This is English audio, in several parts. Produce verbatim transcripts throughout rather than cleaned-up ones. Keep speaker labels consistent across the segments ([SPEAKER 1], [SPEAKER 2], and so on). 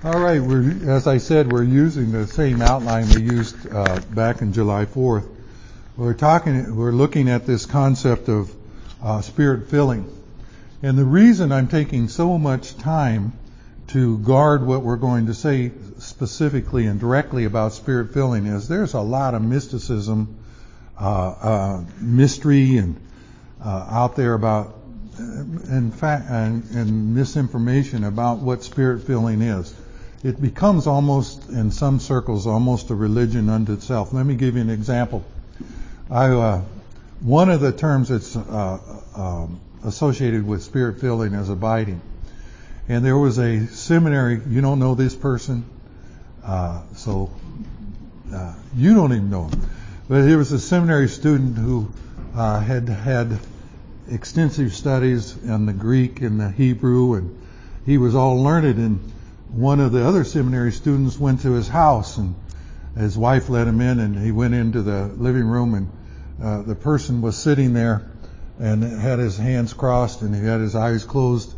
[SPEAKER 1] All right, we're, as I said, we're using the same outline we used uh, back in July fourth. We're talking, we're looking at this concept of uh, spirit filling. And the reason I'm taking so much time to guard what we're going to say specifically and directly about spirit filling is there's a lot of mysticism, uh, uh, mystery, and uh, out there about, in fact, and, and misinformation about what spirit filling is. It becomes almost, in some circles, almost a religion unto itself. Let me give you an example. I, uh, one of the terms that's uh, um, associated with spirit filling is abiding. And there was a seminary, you don't know this person, uh, so uh, you don't even know him. But there was a seminary student who uh, had had extensive studies in the Greek and the Hebrew, and he was all learned. And one of the other seminary students went to his house, and his wife let him in, and he went into the living room, and uh, the person was sitting there and had his hands crossed and he had his eyes closed.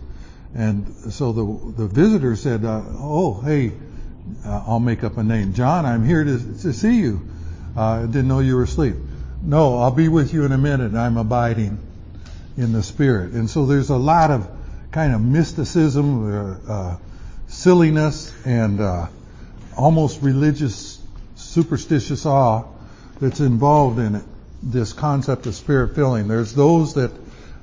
[SPEAKER 1] And so the the visitor said, uh, oh, hey, uh, I'll make up a name. John, I'm here to, to see you. I uh, didn't know you were asleep. No, I'll be with you in a minute. I'm abiding in the Spirit. And so there's a lot of kind of mysticism, uh, uh, silliness, and uh, almost religious, superstitious awe that's involved in it, this concept of spirit filling. There's those that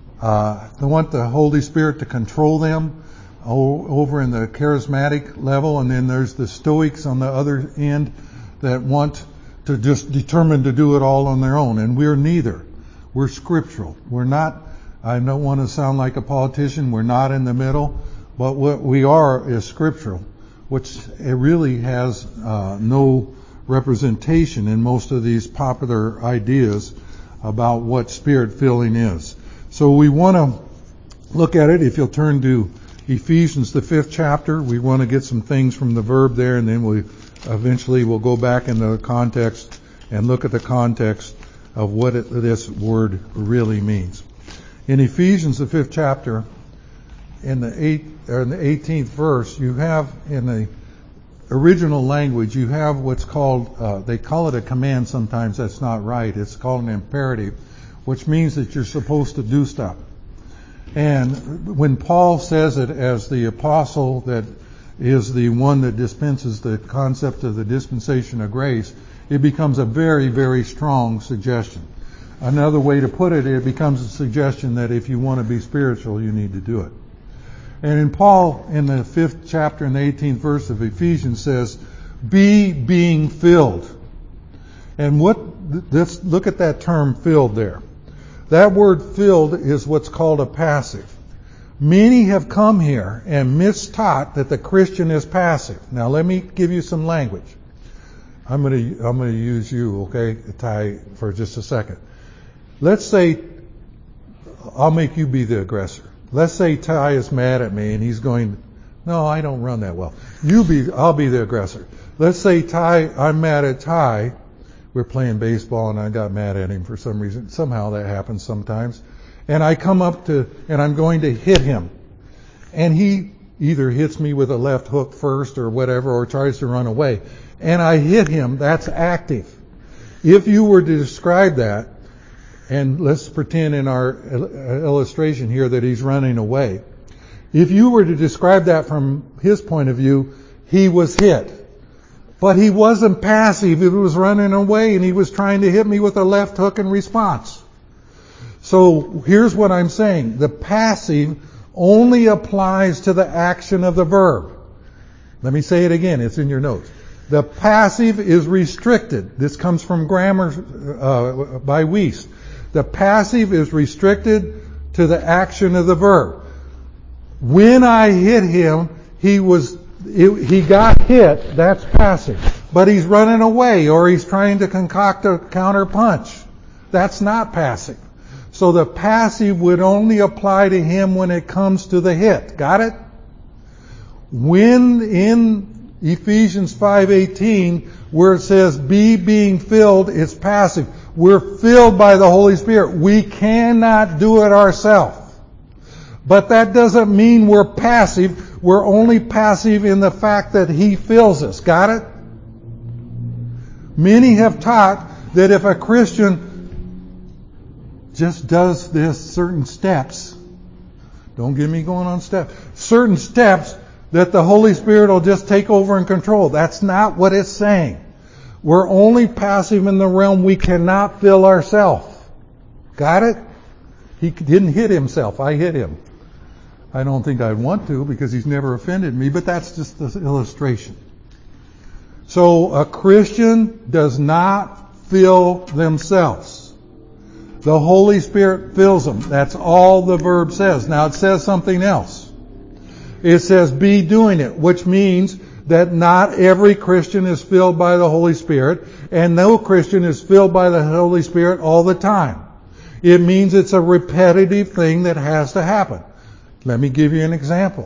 [SPEAKER 1] uh, they want the Holy Spirit to control them o- over in the charismatic level, and then there's the Stoics on the other end that want to just determine to do it all on their own. And we're neither. We're scriptural. We're not, I don't want to sound like a politician, we're not in the middle. But what we are is scriptural, which it really has uh, no representation in most of these popular ideas about what spirit filling is. So we want to look at it. If you'll turn to Ephesians, the fifth chapter, we want to get some things from the verb there, and then we eventually we'll go back into the context and look at the context of what it, this word really means. In Ephesians, the fifth chapter, in the eighth or in the eighteenth verse, you have in the original language, you have what's called, uh, they call it a command sometimes, that's not right. It's called an imperative, which means that you're supposed to do stuff. And when Paul says it as the apostle that is the one that dispenses the concept of the dispensation of grace, it becomes a very, very strong suggestion. Another way to put it, it becomes a suggestion that if you want to be spiritual, you need to do it. And in Paul, in the fifth chapter and the eighteenth verse of Ephesians says, be being filled. And what, let's look at that term filled there. That word filled is what's called a passive. Many have come here and mistaught that the Christian is passive. Now let me give you some language. I'm going to, I'm going to use you, okay, Ty, for just a second. Let's say, I'll make you be the aggressor. Let's say Ty is mad at me and he's going, no, I don't run that well. You be, I'll be the aggressor. Let's say Ty, I'm mad at Ty. We're playing baseball and I got mad at him for some reason. Somehow that happens sometimes. And I come up to, and I'm going to hit him. And he either hits me with a left hook first or whatever, or tries to run away. And I hit him, that's active. If you were to describe that, and let's pretend in our illustration here that he's running away. If you were to describe that from his point of view, he was hit. But he wasn't passive. He was running away and he was trying to hit me with a left hook in response. So here's what I'm saying. The passive only applies to the action of the verb. Let me say it again. It's in your notes. The passive is restricted. This comes from grammar uh, by Weiss. The passive is restricted to the action of the verb. When I hit him, he was, it, he got hit, that's passive. But he's running away or he's trying to concoct a counter punch. That's not passive. So the passive would only apply to him when it comes to the hit. Got it? When in Ephesians five eighteen, where it says be being filled, it's passive. We're filled by the Holy Spirit. We cannot do it ourselves. But that doesn't mean we're passive. We're only passive in the fact that He fills us. Got it? Many have taught that if a Christian just does this certain steps, don't get me going on steps, certain steps, that the Holy Spirit will just take over and control. That's not what it's saying. We're only passive in the realm we cannot fill ourselves. Got it? He didn't hit himself. I hit him. I don't think I'd want to because he's never offended me, but that's just the illustration. So a Christian does not fill themselves. The Holy Spirit fills them. That's all the verb says. Now it says something else. It says be doing it, which means that not every Christian is filled by the Holy Spirit, and no Christian is filled by the Holy Spirit all the time. It means it's a repetitive thing that has to happen. Let me give you an example.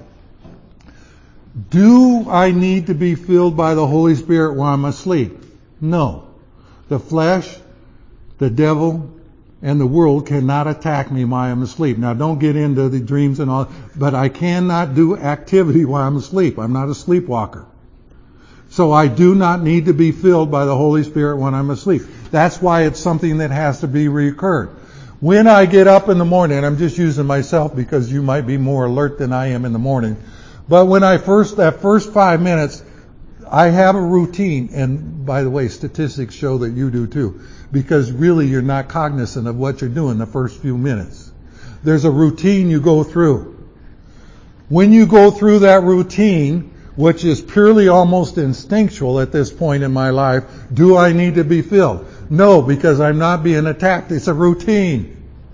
[SPEAKER 1] Do I need to be filled by the Holy Spirit while I'm asleep? No. The flesh, the devil, and the world cannot attack me while I'm asleep. Now don't get into the dreams and all, but I cannot do activity while I'm asleep. I'm not a sleepwalker. So I do not need to be filled by the Holy Spirit when I'm asleep. That's why it's something that has to be recurred. When I get up in the morning, and I'm just using myself because you might be more alert than I am in the morning, but when I first, that first five minutes, I have a routine, and by the way, statistics show that you do too, because really you're not cognizant of what you're doing the first few minutes. There's a routine you go through. When you go through that routine, which is purely almost instinctual at this point in my life, do I need to be filled? No, because I'm not being attacked. It's a routine.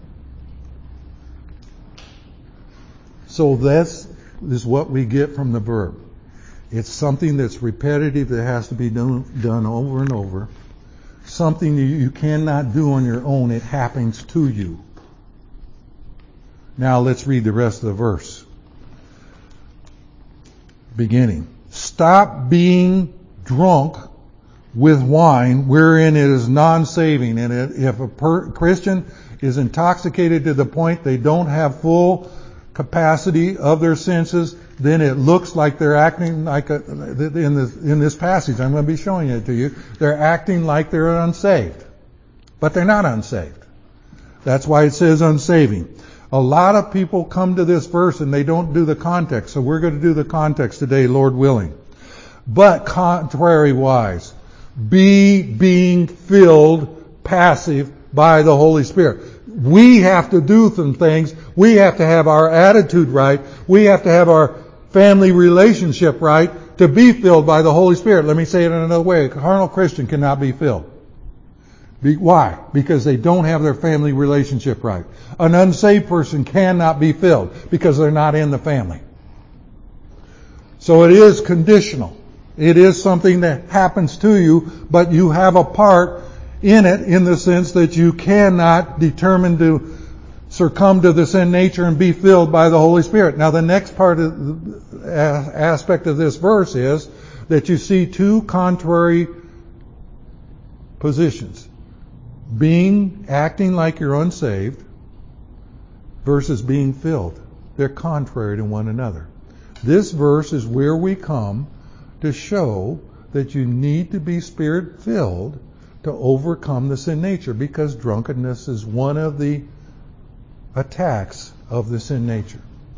[SPEAKER 1] So this is what we get from the verb. It's something that's repetitive that has to be done, done over and over. Something you, you cannot do on your own. It happens to you. Now let's read the rest of the verse. Beginning. Stop being drunk with wine wherein it is non-saving. And it, if a per, Christian is intoxicated to the point they don't have full capacity of their senses, then it looks like they're acting like a, in this, in this passage, I'm going to be showing it to you, they're acting like they're unsaved. But they're not unsaved. That's why it says unsaving. A lot of people come to this verse and they don't do the context. So we're going to do the context today, Lord willing. But contrary-wise, be being filled passive by the Holy Spirit. We have to do some things. We have to have our attitude right. We have to have our family relationship right to be filled by the Holy Spirit. Let me say it in another way. A carnal Christian cannot be filled. Be, why? Because they don't have their family relationship right. An unsaved person cannot be filled because they're not in the family. So it is conditional. It is something that happens to you, but you have a part in it in the sense that you cannot determine to succumb to the sin nature and be filled by the Holy Spirit. Now the next part of the aspect of this verse is that you see two contrary positions. Being, acting like you're unsaved versus being filled. They're contrary to one another. This verse is where we come to show that you need to be Spirit-filled to overcome the sin nature, because drunkenness is one of the attacks of the sin nature.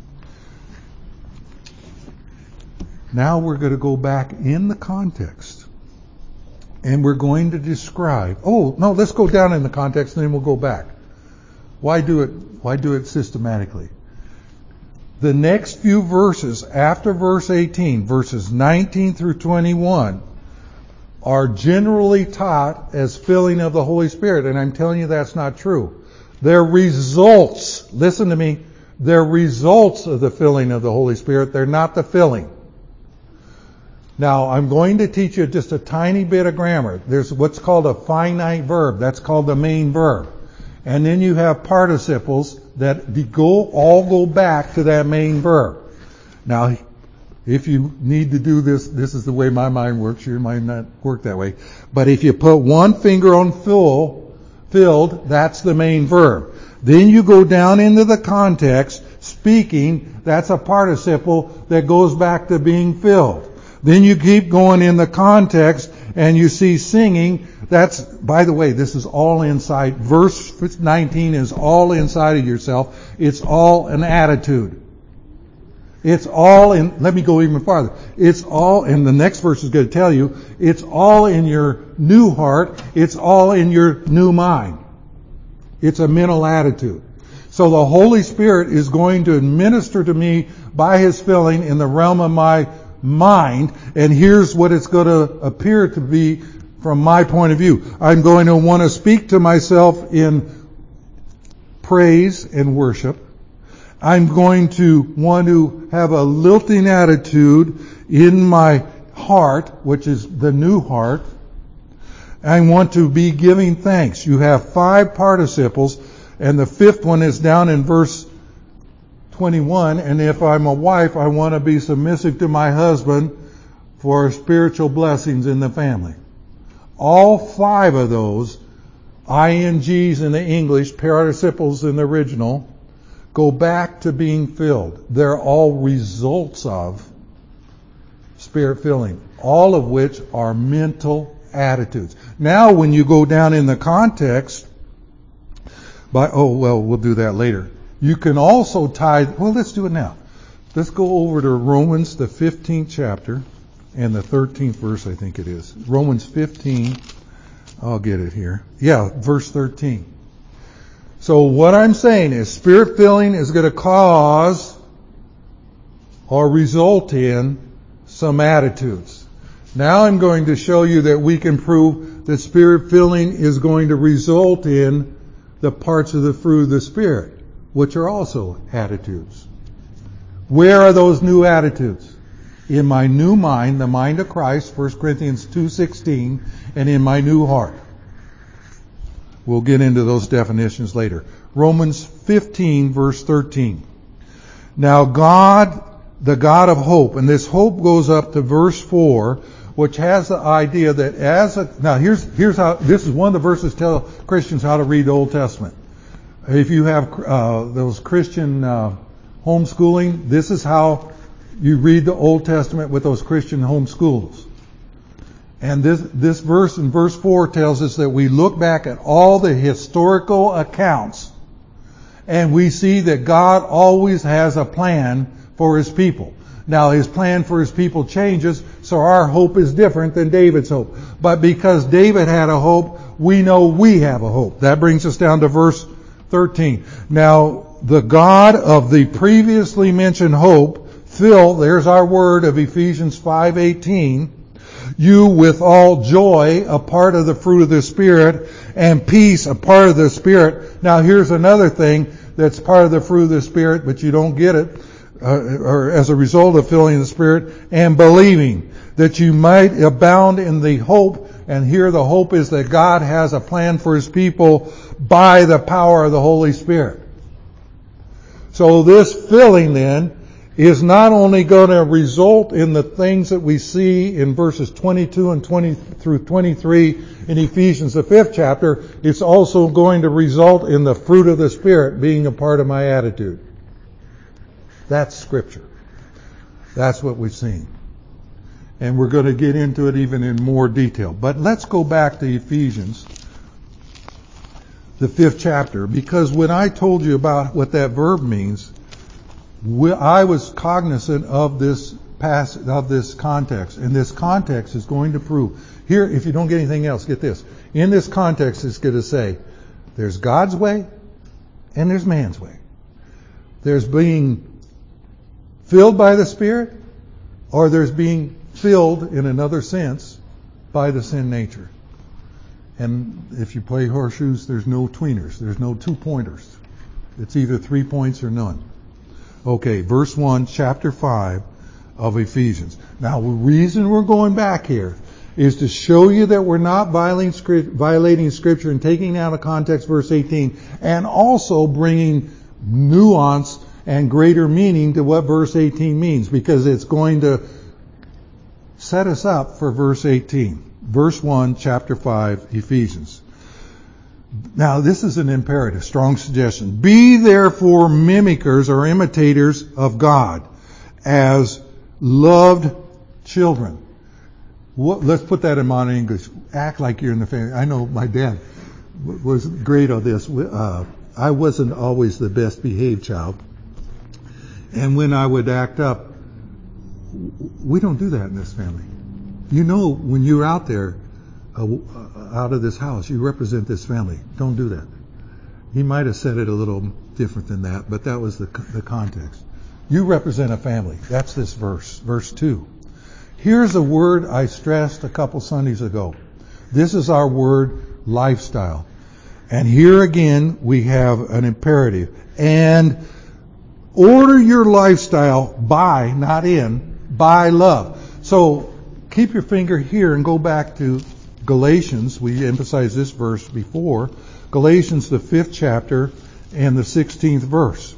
[SPEAKER 1] Now we're going to go back in the context, and we're going to describe. Oh, no, let's go down in the context and then we'll go back. Why do it, why do it systematically? The next few verses after verse eighteen, verses nineteen through twenty-one, are generally taught as filling of the Holy Spirit, and I'm telling you that's not true. They're results, listen to me, they're results of the filling of the Holy Spirit. They're not the filling. Now, I'm going to teach you just a tiny bit of grammar. There's what's called a finite verb. That's called the main verb. And then you have participles that go all go back to that main verb. Now, if you need to do this, this is the way my mind works. Your mind not work that way. But if you put one finger on full, filled, that's the main verb. Then you go down into the context. speaking, that's a participle that goes back to being filled. Then you keep going in the context and you see singing. That's, by the way, this is all inside. Verse nineteen is all inside of yourself. It's all an attitude. It's all in, let me go even farther. It's all, and the next verse is going to tell you, it's all in your new heart. It's all in your new mind. It's a mental attitude. So the Holy Spirit is going to administer to me by His filling in the realm of my mind, and here's what it's going to appear to be from my point of view. I'm going to want to speak to myself in praise and worship. I'm going to want to have a lilting attitude in my heart, which is the new heart. I want to be giving thanks. You have five participles, and the fifth one is down in verse twenty-one, and if I'm a wife, I want to be submissive to my husband for spiritual blessings in the family. All five of those, ings in the English, participles in the original, go back to being filled. They're all results of Spirit filling, all of which are mental attitudes. Now when you go down in the context, by, oh well, we'll do that later. You can also tie, well, let's do it now. Let's go over to Romans, the fifteenth chapter, and the thirteenth verse, I think it is. Romans fifteen, I'll get it here. Yeah, verse thirteen. So what I'm saying is Spirit filling is going to cause or result in some attitudes. Now I'm going to show you that we can prove that Spirit filling is going to result in the parts of the fruit of the Spirit, which are also attitudes. Where are those new attitudes? In my new mind, the mind of Christ, First Corinthians two sixteen, and in my new heart. We'll get into those definitions later. Romans fifteen, verse thirteen. Now God, the God of hope, and this hope goes up to verse four, which has the idea that as a, now here's, here's how, this is one of the verses tell Christians how to read the Old Testament. If you have uh, those Christian uh, homeschooling, this is how you read the Old Testament with those Christian homeschools. And this, this verse in verse four tells us that we look back at all the historical accounts and we see that God always has a plan for His people. Now His plan for His people changes, so our hope is different than David's hope. But because David had a hope, we know we have a hope. That brings us down to verse thirteen. Now the God of the previously mentioned hope, fill, there's our word of Ephesians five eighteen, you with all joy, a part of the fruit of the Spirit, and peace, a part of the Spirit. Now here's another thing that's part of the fruit of the Spirit, but you don't get it, uh, or as a result of filling the Spirit, and believing, that you might abound in the hope. And here the hope is that God has a plan for His people by the power of the Holy Spirit. So this filling then is not only going to result in the things that we see in verses twenty-two and twenty through twenty-three in Ephesians, the fifth chapter, it's also going to result in the fruit of the Spirit being a part of my attitude. That's Scripture. That's what we've seen. And we're going to get into it even in more detail. But let's go back to Ephesians, the fifth chapter, because when I told you about what that verb means, I was cognizant of this pass of this context, and this context is going to prove here. If you don't get anything else, get this. In this context, it's going to say there's God's way and there's man's way. There's being filled by the Spirit, or there's being filled in another sense by the sin nature. And if you play horseshoes, there's no tweeners. There's no two pointers. It's either three points or none. Okay, verse one, chapter five of Ephesians. Now, the reason we're going back here is to show you that we're not violating script, violating Scripture and taking out of context verse eighteen, and also bringing nuance and greater meaning to what verse eighteen means, because it's going to set us up for verse eighteen. Verse one, chapter five, Ephesians. Now, this is an imperative, strong suggestion. Be therefore mimickers or imitators of God as loved children. What, let's put that in modern English. Act like you're in the family. I know my dad was great on this. Uh, I wasn't always the best behaved child. And when I would act up, we don't do that in this family. You know, when you're out there, uh, out of this house, you represent this family. Don't do that. He might have said it a little different than that, but that was the, the context. You represent a family. That's this verse, verse two. Here's a word I stressed a couple Sundays ago. This is our word, lifestyle. And here again, we have an imperative. And order your lifestyle by, not in, by love. So keep your finger here and go back to Galatians. We emphasized this verse before. Galatians, the fifth chapter and the sixteenth verse.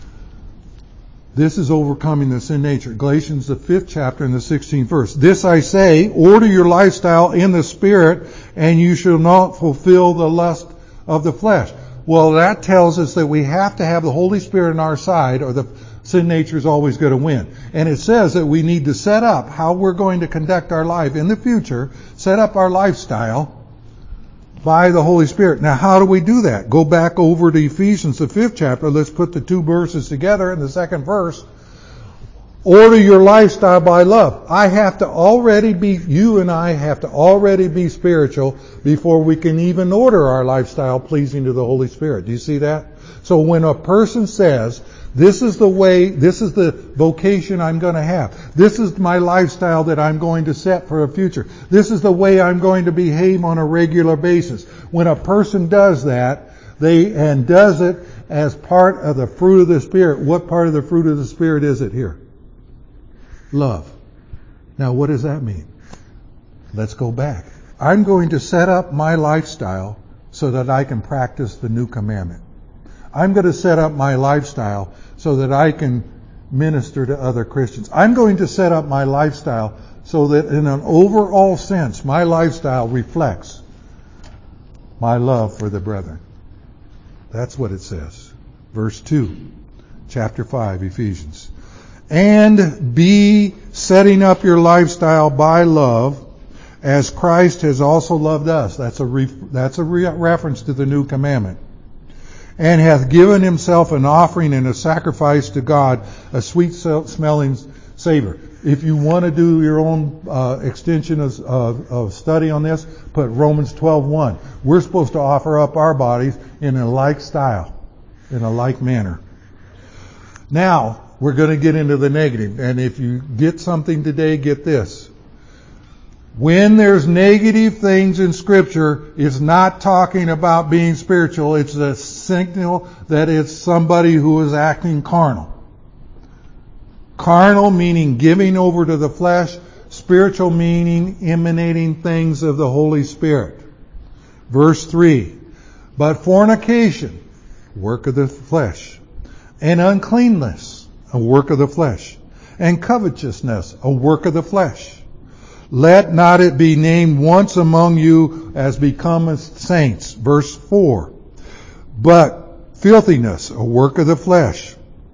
[SPEAKER 1] This is overcoming the sin nature. Galatians, the fifth chapter and the sixteenth verse. This I say, order your lifestyle in the Spirit, and you shall not fulfill the lust of the flesh. Well, that tells us that we have to have the Holy Spirit on our side, or the sin nature is always going to win. And it says that we need to set up how we're going to conduct our life in the future, set up our lifestyle by the Holy Spirit. Now, how do we do that? Go back over to Ephesians, the fifth chapter. Let's put the two verses together in the second verse. Order your lifestyle by love. I have to already be, you and I have to already be spiritual before we can even order our lifestyle pleasing to the Holy Spirit. Do you see that? So when a person says, this is the way, this is the vocation I'm going to have. This is my lifestyle that I'm going to set for a future. This is the way I'm going to behave on a regular basis. When a person does that, they, and does it as part of the fruit of the Spirit. What part of the fruit of the Spirit is it here? Love. Now, what does that mean? Let's go back. I'm going to set up my lifestyle so that I can practice the new commandment. I'm going to set up my lifestyle so that I can minister to other Christians. I'm going to set up my lifestyle so that in an overall sense, my lifestyle reflects my love for the brethren. That's what it says. Verse two, chapter five, Ephesians. And be setting up your lifestyle by love, as Christ has also loved us. That's a re- that's a re- reference to the new commandment. And hath given himself an offering and a sacrifice to God, a sweet smelling savor. If you want to do your own uh, extension of, of, of study on this, put Romans twelve one. We're supposed to offer up our bodies in a like style, in a like manner. Now, we're going to get into the negative. And if you get something today, get this. When there's negative things in Scripture, it's not talking about being spiritual. It's a signal that it's somebody who is acting carnal. Carnal meaning giving over to the flesh. Spiritual meaning emanating things of the Holy Spirit. Verse three. But fornication, work of the flesh. And uncleanness, a work of the flesh. And covetousness, a work of the flesh. Let not it be named once among you as becometh saints. Verse four. But filthiness, a work of the flesh.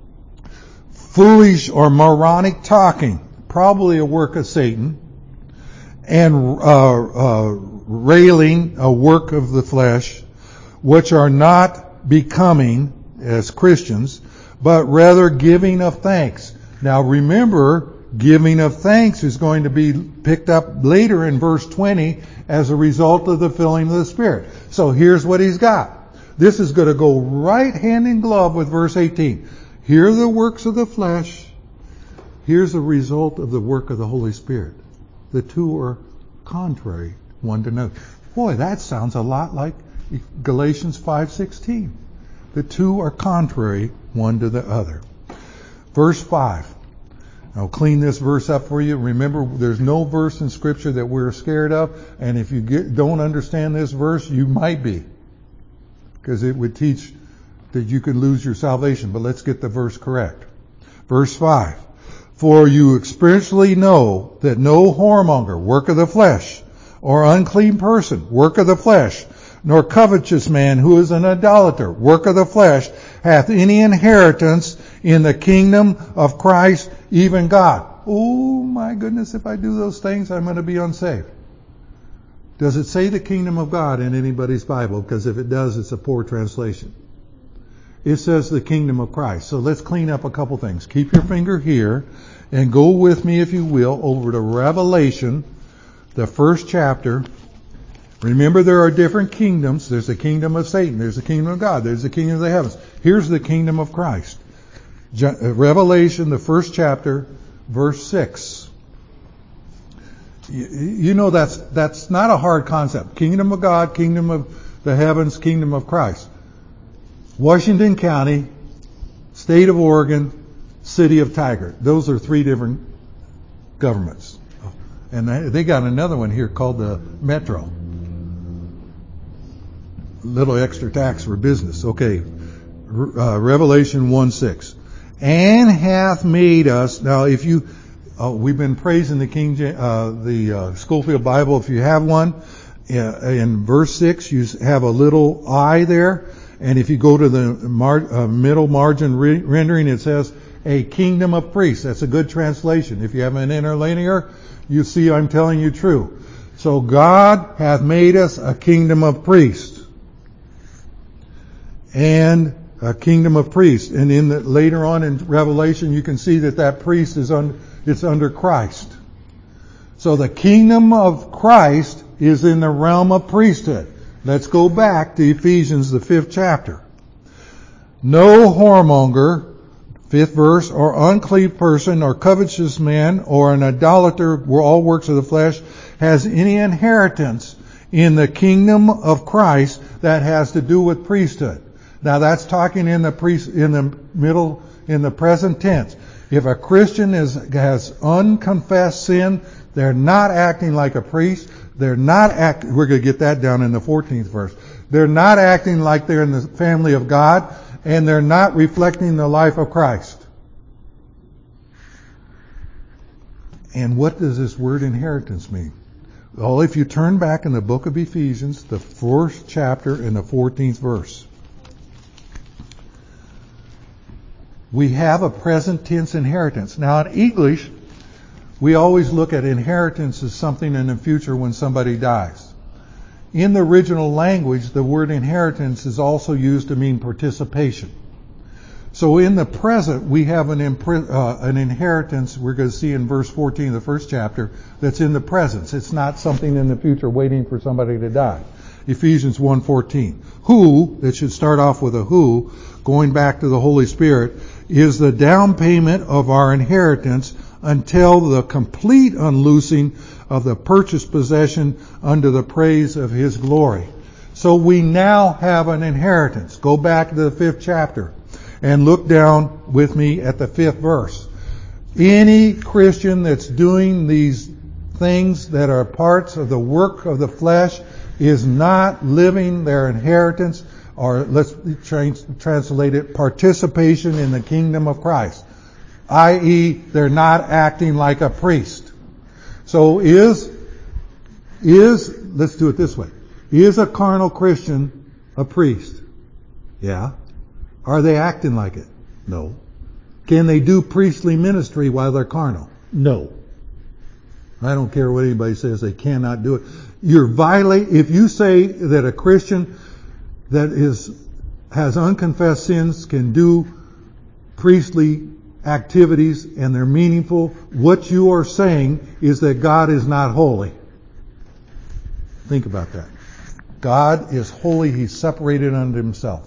[SPEAKER 1] Foolish or moronic talking, probably a work of Satan. And uh, uh, railing, a work of the flesh, which are not becoming as Christians, but rather giving of thanks. Now remember, giving of thanks is going to be picked up later in verse twenty as a result of the filling of the Spirit. So here's what he's got. This is going to go right hand in glove with verse eighteen. Here are the works of the flesh. Here's the result of the work of the Holy Spirit. The two are contrary one to another. Boy, that sounds a lot like Galatians five sixteen. The two are contrary one to the other. Verse five. I'll clean this verse up for you. Remember, there's no verse in Scripture that we're scared of, and if you get, don't understand this verse, you might be, because it would teach that you could lose your salvation. But let's get the verse correct. Verse five. For you experientially know that no whoremonger, work of the flesh, or unclean person, work of the flesh, nor covetous man who is an idolater, work of the flesh, hath any inheritance in the kingdom of Christ, even God. Oh my goodness, if I do those things, I'm going to be unsaved. Does it say the kingdom of God in anybody's Bible? Because if it does, it's a poor translation. It says the kingdom of Christ. So let's clean up a couple things. Keep your finger here and go with me, if you will, over to Revelation, the first chapter. Remember, there are different kingdoms. There's the kingdom of Satan. There's the kingdom of God. There's the kingdom of the heavens. Here's the kingdom of Christ. Revelation, the first chapter, verse six. You know that's that's not a hard concept. Kingdom of God, kingdom of the heavens, kingdom of Christ. Washington County, state of Oregon, city of Tigard. Those are three different governments. And they got another one here called the Metro. Little extra tax for business. Okay. Uh, Revelation one six. And hath made us. Now if you, uh, we've been praising the King, uh, the uh, Schofield Bible. If you have one, uh, in verse six, you have a little I there. And if you go to the mar- uh, middle margin re- rendering, it says a kingdom of priests. That's a good translation. If you have an interlinear, you see I'm telling you true. So God hath made us a kingdom of priests. And a kingdom of priests. And in the, later on in Revelation, you can see that that priest is un, it's under Christ. So the kingdom of Christ is in the realm of priesthood. Let's go back to Ephesians, the fifth chapter. No whoremonger, fifth verse, or unclean person, or covetous man, or an idolater, were all works of the flesh, has any inheritance in the kingdom of Christ that has to do with priesthood. Now that's talking in the priest, in the middle, in the present tense. If a Christian is, has unconfessed sin, they're not acting like a priest. They're not act, we're going to get that down in the fourteenth verse. They're not acting like they're in the family of God, and they're not reflecting the life of Christ. And what does this word inheritance mean? Well, if you turn back in the book of Ephesians, the first chapter and the fourteenth verse, we have a present tense inheritance. Now in English, we always look at inheritance as something in the future when somebody dies. In the original language, the word inheritance is also used to mean participation. So in the present, we have an, impre- uh, an inheritance we're going to see in verse fourteen of the first chapter that's in the present. It's not something in the future waiting for somebody to die. Ephesians one fourteen. Who, that should start off with a who, going back to the Holy Spirit, is the down payment of our inheritance until the complete unloosing of the purchased possession unto the praise of His glory. So we now have an inheritance. Go back to the fifth chapter and look down with me at the fifth verse. Any Christian that's doing these things that are parts of the work of the flesh is not living their inheritance, or let's trans- translate it, participation in the kingdom of Christ. that is, they're not acting like a priest. So is, is, let's do it this way. Is a carnal Christian a priest? Yeah. Are they acting like it? No. Can they do priestly ministry while they're carnal? No. I don't care what anybody says, they cannot do it. You're violate, if you say that a Christian that is, has unconfessed sins can do priestly activities and they're meaningful, what you are saying is that God is not holy. Think about that. God is holy. He's separated unto Himself.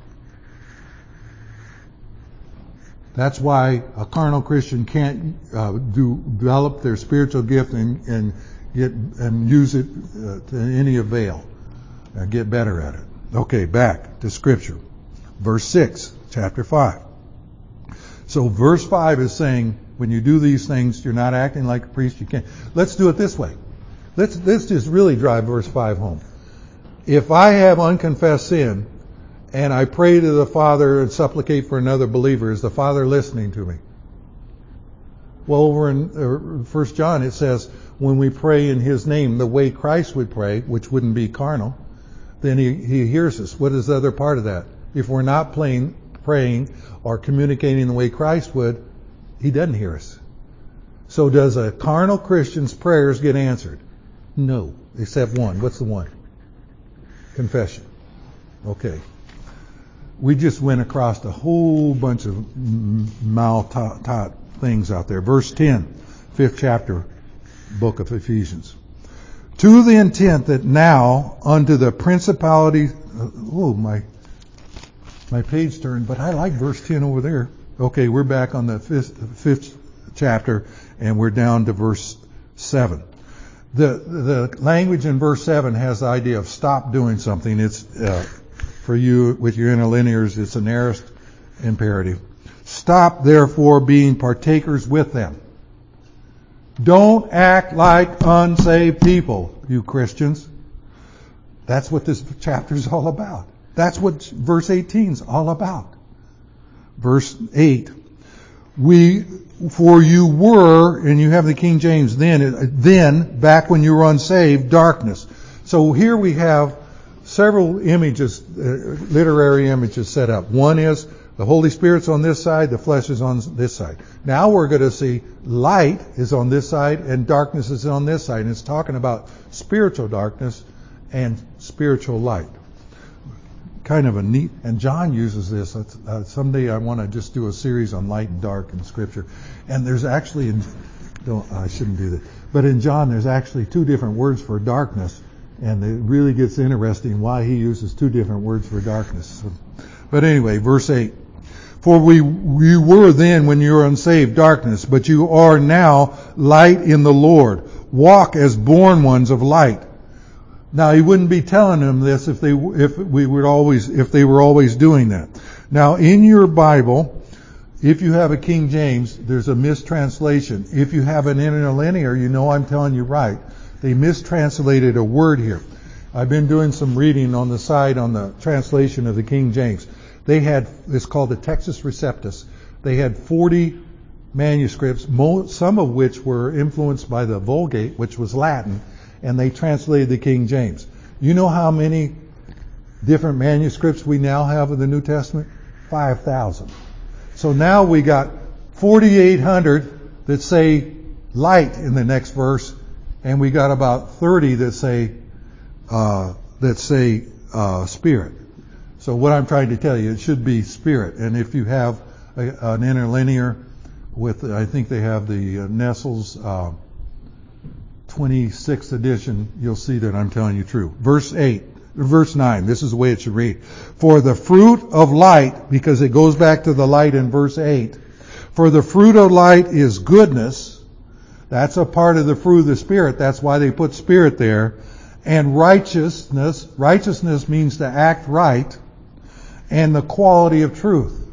[SPEAKER 1] That's why a carnal Christian can't uh, do develop their spiritual gift and, and get and use it uh, to any avail. Uh, get better at it. Okay, back to Scripture. Verse six, chapter five. So verse five is saying, when you do these things, you're not acting like a priest, you can't. Let's do it this way. Let's, let's just really drive verse five home. If I have unconfessed sin, and I pray to the Father and supplicate for another believer, is the Father listening to me? Well, over in First John it says, when we pray in His name, the way Christ would pray, which wouldn't be carnal, then he, he hears us. What is the other part of that? If we're not playing, praying or communicating the way Christ would, he doesn't hear us. So does a carnal Christian's prayers get answered? No, except one. What's the one? Confession. Okay. We just went across a whole bunch of mal-taught things out there. Verse ten, fifth chapter, book of Ephesians. To the intent that now unto the principality, oh, my my page turned, but I like verse ten over there. Okay, we're back on the fifth, fifth chapter, and we're down to verse seven. The the language in verse seven has the idea of stop doing something. It's uh, for you with your interlinears, it's an aorist imperative. Stop therefore being partakers with them. Don't act like unsaved people, you Christians. That's what this chapter is all about. That's what verse eighteen is all about. Verse eight. We, for you were, and you have the King James then, then, back when you were unsaved, darkness. So here we have several images, uh, literary images set up. One is the Holy Spirit's on this side, the flesh is on this side. Now we're going to see light is on this side and darkness is on this side. And it's talking about spiritual darkness and spiritual light. Kind of a neat, and John uses this. Uh, someday I want to just do a series on light and dark in Scripture. And there's actually, in, don't, I shouldn't do that, but in John there's actually two different words for darkness. And it really gets interesting why he uses two different words for darkness. So, but anyway, verse eight. For we, we were then when you were unsaved darkness, but you are now light in the Lord. Walk as born ones of light. Now he wouldn't be telling them this if they, if we would always, if they were always doing that. Now in your Bible, if you have a King James, there's a mistranslation. If you have an interlinear, you know I'm telling you right. They mistranslated a word here. I've been doing some reading on the side on the translation of the King James. They had, it's called the Textus Receptus. They had forty manuscripts, some of which were influenced by the Vulgate, which was Latin, and they translated the King James. You know how many different manuscripts we now have of the New Testament? five thousand. So now we got forty-eight hundred that say light in the next verse, and we got about thirty that say uh, that say uh, spirit. So what I'm trying to tell you, it should be spirit. And if you have a, an interlinear with, I think they have the uh, Nestle's uh, twenty-sixth edition, you'll see that I'm telling you true. Verse eight, verse nine. This is the way it should read. For the fruit of light, because it goes back to the light in verse eight. For the fruit of light is goodness. That's a part of the fruit of the Spirit. That's why they put Spirit there. And righteousness. Righteousness means to act right. And the quality of truth.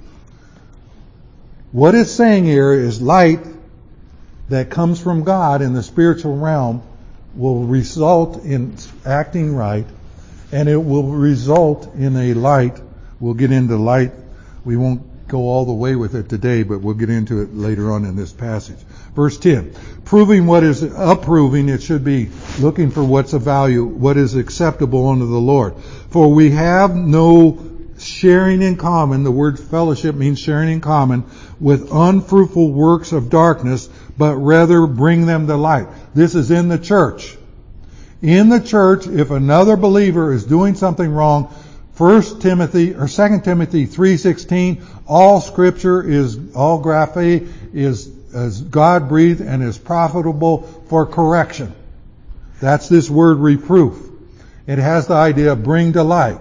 [SPEAKER 1] What it's saying here is light that comes from God in the spiritual realm will result in acting right. And it will result in a light. We'll get into light. We won't go all the way with it today, but we'll get into it later on in this passage. Verse ten. Proving what is approving, it should be looking for what's of value, what is acceptable unto the Lord. For we have no sharing in common, the word fellowship means sharing in common, with unfruitful works of darkness, but rather bring them to light. This is in the church. In the church, if another believer is doing something wrong, First Timothy or Second Timothy three sixteen, all Scripture is, all graphe is, is God breathed and is profitable for correction. That's this word reproof. It has the idea of bring to light.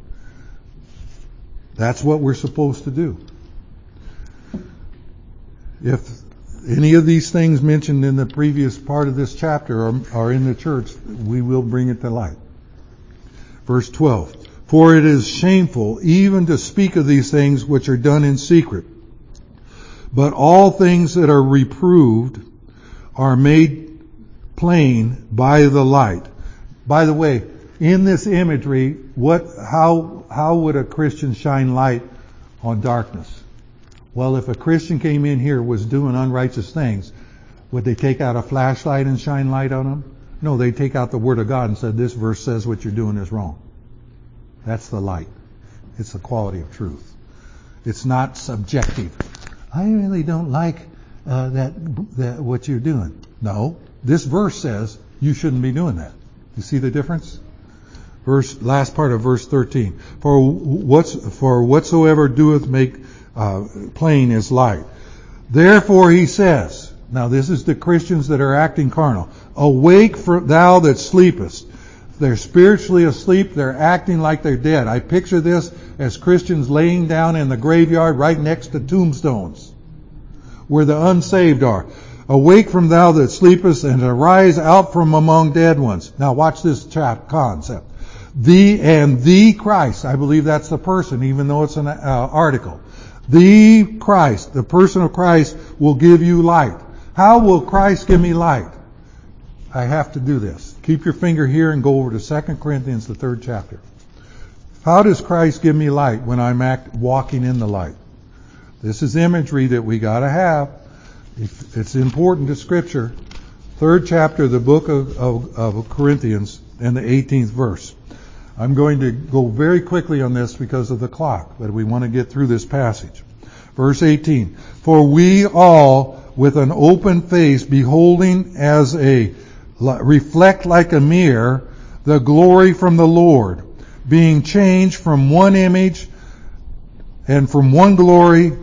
[SPEAKER 1] That's what we're supposed to do. If any of these things mentioned in the previous part of this chapter are, are in the church, we will bring it to light. Verse twelve. For it is shameful even to speak of these things which are done in secret. But all things that are reproved are made plain by the light. By the way, in this imagery, what, how, how would a Christian shine light on darkness? Well, if a Christian came in here was doing unrighteous things, would they take out a flashlight and shine light on them? No, they take out the Word of God and said, this verse says what you're doing is wrong. That's the light. It's the quality of truth. It's not subjective. I really don't like uh, that, that what you're doing. No, this verse says you shouldn't be doing that. You see the difference? Verse, last part of verse thirteen. For what's for whatsoever doeth make uh, plain is light. Therefore he says. Now this is the Christians that are acting carnal. Awake, for thou that sleepest. They're spiritually asleep. They're acting like they're dead. I picture this as Christians laying down in the graveyard right next to tombstones, where the unsaved are. Awake from thou that sleepest, and arise out from among dead ones. Now watch this chap concept. The and the Christ. I believe that's the person, even though it's an uh, article. The Christ, the person of Christ, will give you light. How will Christ give me light? I have to do this. Keep your finger here and go over to Second Corinthians, the third chapter. How does Christ give me light when I'm act, walking in the light? This is imagery that we got to have. It's important to Scripture. Third chapter of the book of, of, of Corinthians and the eighteenth verse. I'm going to go very quickly on this because of the clock, but we want to get through this passage. Verse eighteen. For we all, with an open face, beholding as a reflect like a mirror the glory from the Lord, being changed from one image and from one glory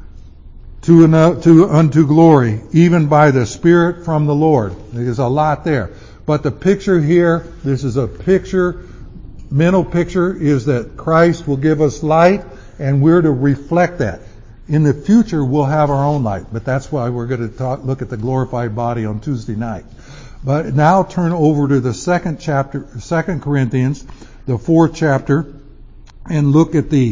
[SPEAKER 1] to another, to unto glory, even by the Spirit from the Lord. There's a lot there. But the picture here, this is a picture, mental picture, is that Christ will give us light and we're to reflect that. In the future, we'll have our own light, but that's why we're going to talk, look at the glorified body on Tuesday night. But now turn over to the second chapter, Second Corinthians, the fourth chapter, and look at the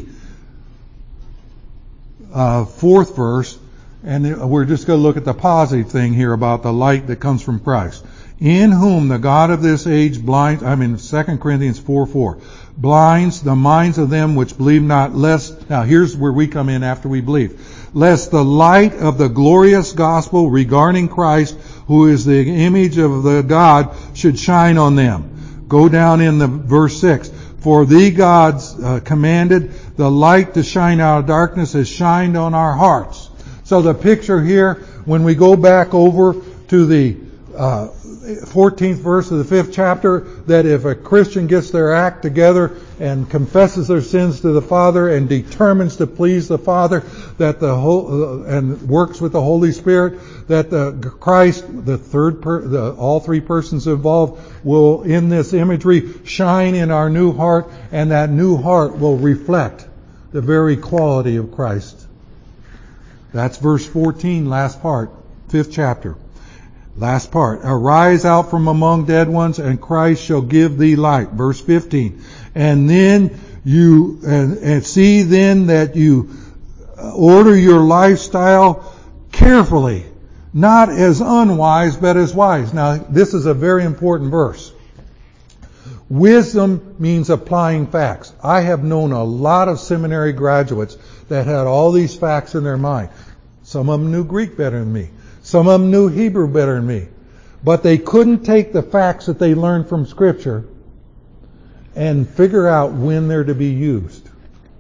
[SPEAKER 1] uh, fourth verse. And we're just going to look at the positive thing here about the light that comes from Christ. In whom the God of this age blinds, I mean Second Corinthians four four, blinds the minds of them which believe not, lest, now here's where we come in after we believe, lest the light of the glorious gospel regarding Christ, who is the image of the God, should shine on them. Go down in the verse six. For thee God uh, commanded the light to shine out of darkness, has shined on our hearts. So the picture here, when we go back over to the uh, fourteenth verse of the fifth chapter, that if a Christian gets their act together and confesses their sins to the Father and determines to please the Father, that the whole, uh, and works with the Holy Spirit, that the Christ, the third, per, the, all three persons involved, will, in this imagery, shine in our new heart, and that new heart will reflect the very quality of Christ. That's verse fourteen, last part, fifth chapter. Last part. Arise out from among dead ones, and Christ shall give thee light. Verse fifteen. And then you, and, and see then that you order your lifestyle carefully, not as unwise, but as wise. Now, this is a very important verse. Wisdom means applying facts. I have known a lot of seminary graduates that had all these facts in their mind. Some of them knew Greek better than me. Some of them knew Hebrew better than me. But they couldn't take the facts that they learned from Scripture and figure out when they're to be used.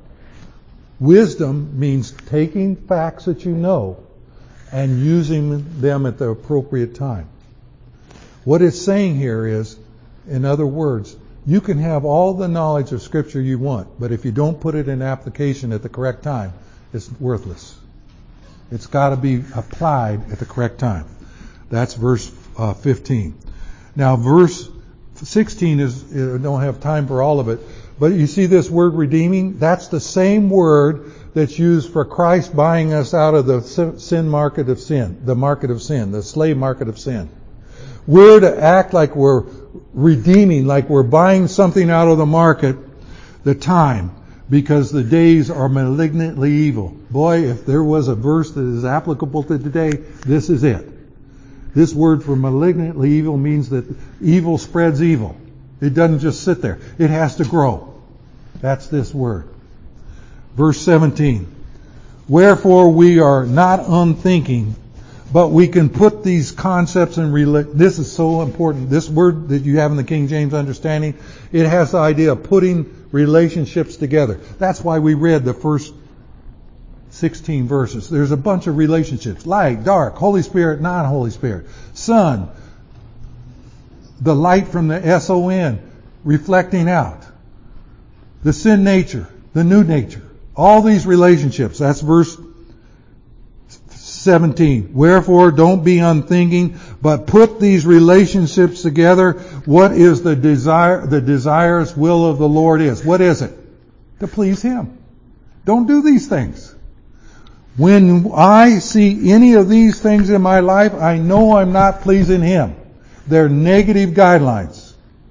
[SPEAKER 1] Wisdom means taking facts that you know and using them at the appropriate time. What it's saying here is, in other words, you can have all the knowledge of Scripture you want, but if you don't put it in application at the correct time, it's worthless. It's got to be applied at the correct time. That's verse uh, fifteen. Now, verse sixteen is, I don't have time for all of it, but you see this word redeeming? That's the same word that's used for Christ buying us out of the sin market of sin, the market of sin, the slave market of sin. We're to act like we're redeeming, like we're buying something out of the market, the time, because the days are malignantly evil. Boy, if there was a verse that is applicable to today, this is it. This word for malignantly evil means that evil spreads evil. It doesn't just sit there. It has to grow. That's this word. Verse seventeen. Wherefore we are not unthinking, But we can put these concepts in rela- this is so important. This word that you have in the King James understanding, it has the idea of putting relationships together. That's why we read the first sixteen verses. There's a bunch of relationships. Light, dark, Holy Spirit, non-Holy Spirit. Sun, the light from the S O N, reflecting out. The sin nature, the new nature. All these relationships. That's verse seventeen. Wherefore, don't be unthinking, but put these relationships together. What is the desire, the desirous will of the Lord is? What is it? To please Him. Don't do these things. When I see any of these things in my life, I know I'm not pleasing Him. They're negative guidelines.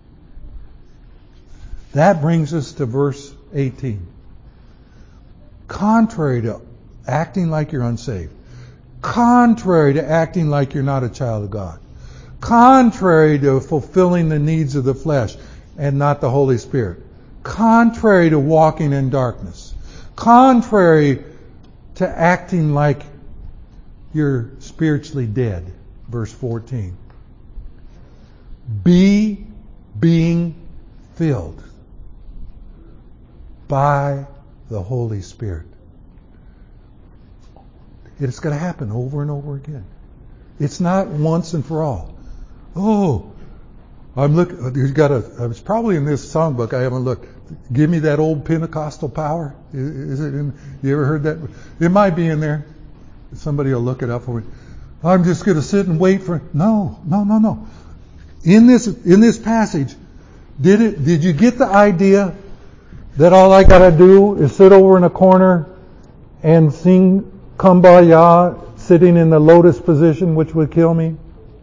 [SPEAKER 1] That brings us to verse eighteen. Contrary to acting like you're unsaved, contrary to acting like you're not a child of God, contrary to fulfilling the needs of the flesh and not the Holy Spirit, contrary to walking in darkness, contrary to acting like you're spiritually dead, verse fourteen. Be being filled by the Holy Spirit. It's going to happen over and over again. It's not once and for all. Oh, I'm looking. You've got a. It's probably in this songbook. I haven't looked. Give me that old Pentecostal power. Is it in? You ever heard that? It might be in there. Somebody will look it up for me. I'm just going to sit and wait for. No, no, no, no. In this in this passage, did it? Did you get the idea that all I got to do is sit over in a corner and sing Kumbaya, sitting in the lotus position, which would kill me?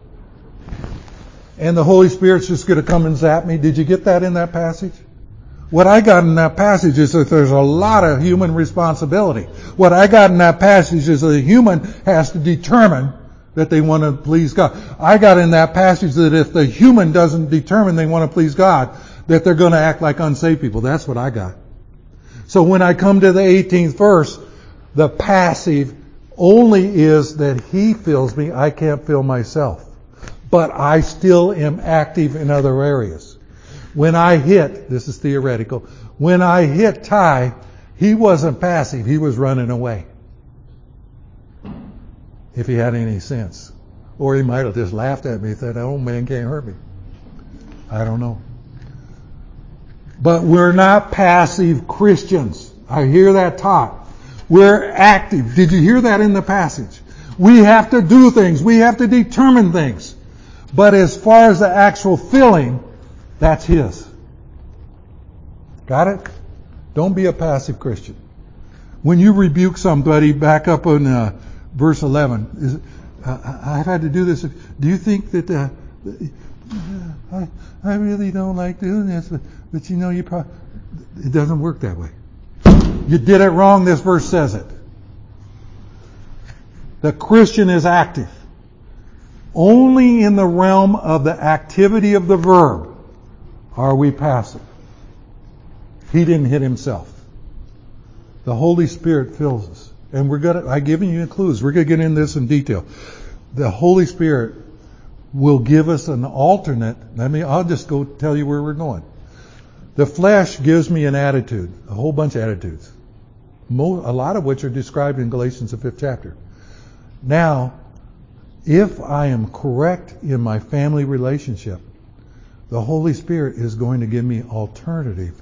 [SPEAKER 1] And the Holy Spirit's just going to come and zap me. Did you get that in that passage? What I got in that passage is that there's a lot of human responsibility. What I got in that passage is that a human has to determine that they want to please God. I got in that passage that if the human doesn't determine they want to please God, that they're going to act like unsaved people. That's what I got. So when I come to the eighteenth verse, the passive only is that He fills me. I can't fill myself. But I still am active in other areas. When I hit, this is theoretical, when I hit Ty, he wasn't passive, he was running away. If he had any sense. Or he might have just laughed at me and said, that old man can't hurt me. I don't know. But we're not passive Christians. I hear that taught. We're active. Did you hear that in the passage? We have to do things. We have to determine things. But as far as the actual filling, that's His. Got it? Don't be a passive Christian. When you rebuke somebody, back up on uh, verse eleven. Is, uh, I've had to do this. Do you think that uh, I, I really don't like doing this, but, but you know, you probably... It doesn't work that way. You did it wrong. This verse says it. The Christian is active. Only in the realm of the activity of the verb are we passive. He didn't hit himself. The Holy Spirit fills us. And we're gonna, I've given you clues. We're going to get into this in detail. The Holy Spirit will give us an alternate. Let me, I'll just go tell you where we're going. The flesh gives me an attitude, a whole bunch of attitudes. Mo, a lot of which are described in Galatians, the fifth chapter. Now, if I am correct in my family relationship, the Holy Spirit is going to give me alternative,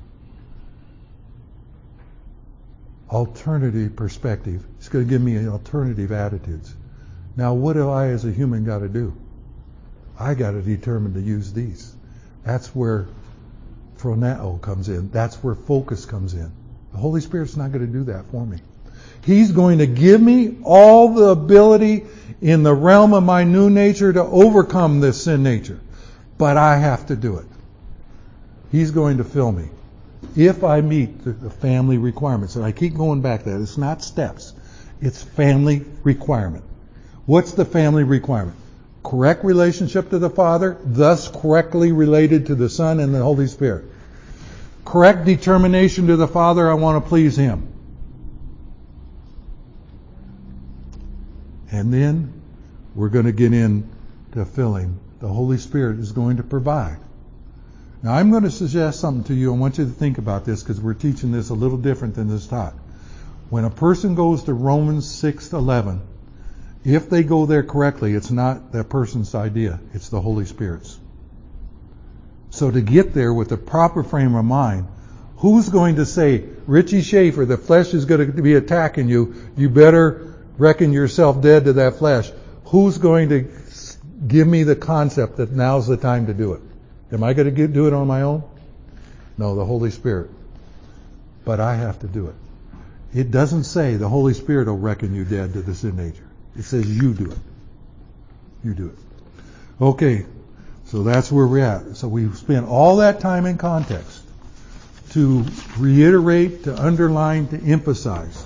[SPEAKER 1] alternative perspective. It's going to give me alternative attitudes. Now, what do I as a human got to do? I got to determine to use these. That's where phroneo comes in. That's where focus comes in. The Holy Spirit's not going to do that for me. He's going to give me all the ability in the realm of my new nature to overcome this sin nature. But I have to do it. He's going to fill me. If I meet the family requirements. And I keep going back to that. It's not steps. It's family requirement. What's the family requirement? Correct relationship to the Father, thus correctly related to the Son and the Holy Spirit. Correct determination to the Father, I want to please Him. And then we're going to get into filling. The Holy Spirit is going to provide. Now I'm going to suggest something to you. I want you to think about this because we're teaching this a little different than this talk. When a person goes to Romans six eleven, if they go there correctly, it's not that person's idea, it's the Holy Spirit's. So to get there with the proper frame of mind, who's going to say, Richie Schaefer, the flesh is going to be attacking you, you better reckon yourself dead to that flesh. Who's going to give me the concept that now's the time to do it? Am I going to get, do it on my own? No, the Holy Spirit. But I have to do it. It doesn't say the Holy Spirit will reckon you dead to the sin nature. It says you do it. You do it. Okay, so that's where we're at. So we've spent all that time in context to reiterate, to underline, to emphasize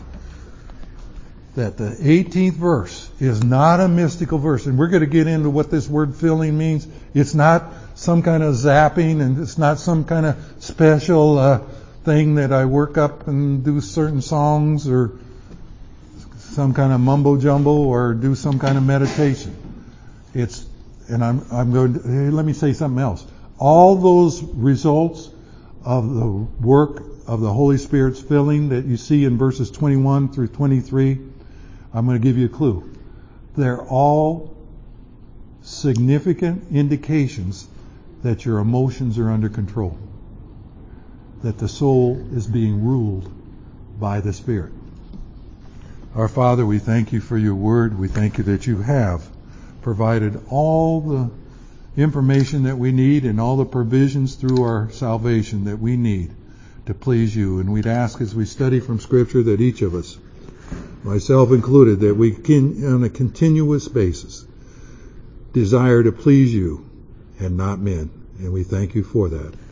[SPEAKER 1] that the eighteenth verse is not a mystical verse. And we're going to get into what this word filling means. It's not some kind of zapping, and it's not some kind of special uh, thing that I work up and do certain songs or some kind of mumbo jumbo or do some kind of meditation. It's, and I'm, I'm going to, hey, let me say something else. All those results of the work of the Holy Spirit's filling that you see in verses twenty-one through twenty-three, I'm going to give you a clue. They're all significant indications that your emotions are under control, that the soul is being ruled by the Spirit. Our Father, we thank you for your word. We thank you that you have provided all the information that we need and all the provisions through our salvation that we need to please you. And we'd ask as we study from Scripture that each of us, myself included, that we can, on a continuous basis, desire to please you and not men. And we thank you for that.